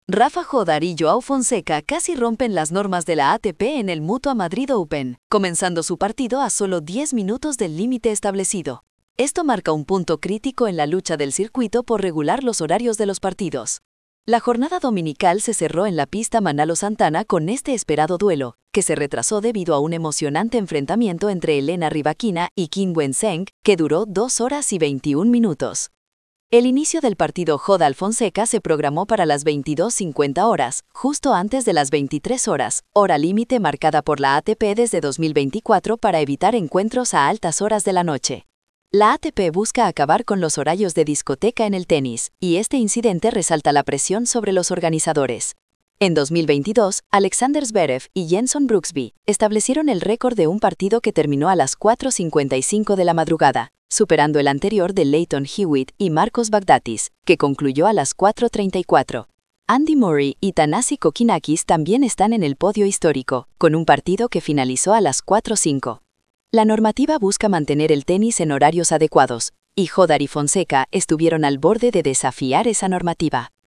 Rafa Jodar y Joao Fonseca casi rompen las normas de la ATP en el Mutua Madrid Open, comenzando su partido a solo 10 minutos del límite establecido. Esto marca un punto crítico en la lucha del circuito por regular los horarios de los partidos. La jornada dominical se cerró en la pista Manalo Santana con este esperado duelo, que se retrasó debido a un emocionante enfrentamiento entre Elena Rybakina y Qin Wencheng, que duró 2 horas y 21 minutos. El inicio del partido Jodar-Fonseca se programó para las 22:50 horas, justo antes de las 23 horas, hora límite marcada por la ATP desde 2024 para evitar encuentros a altas horas de la noche. La ATP busca acabar con los horarios de discoteca en el tenis, y este incidente resalta la presión sobre los organizadores. En 2022, Alexander Zverev y Jenson Brooksby establecieron el récord de un partido que terminó a las 4:55 de la madrugada, superando el anterior de Lleyton Hewitt y Marcos Baghdatis, que concluyó a las 4:34. Andy Murray y Thanasi Kokkinakis también están en el podio histórico, con un partido que finalizó a las 4:05. La normativa busca mantener el tenis en horarios adecuados, y Jodar y Fonseca estuvieron al borde de desafiar esa normativa.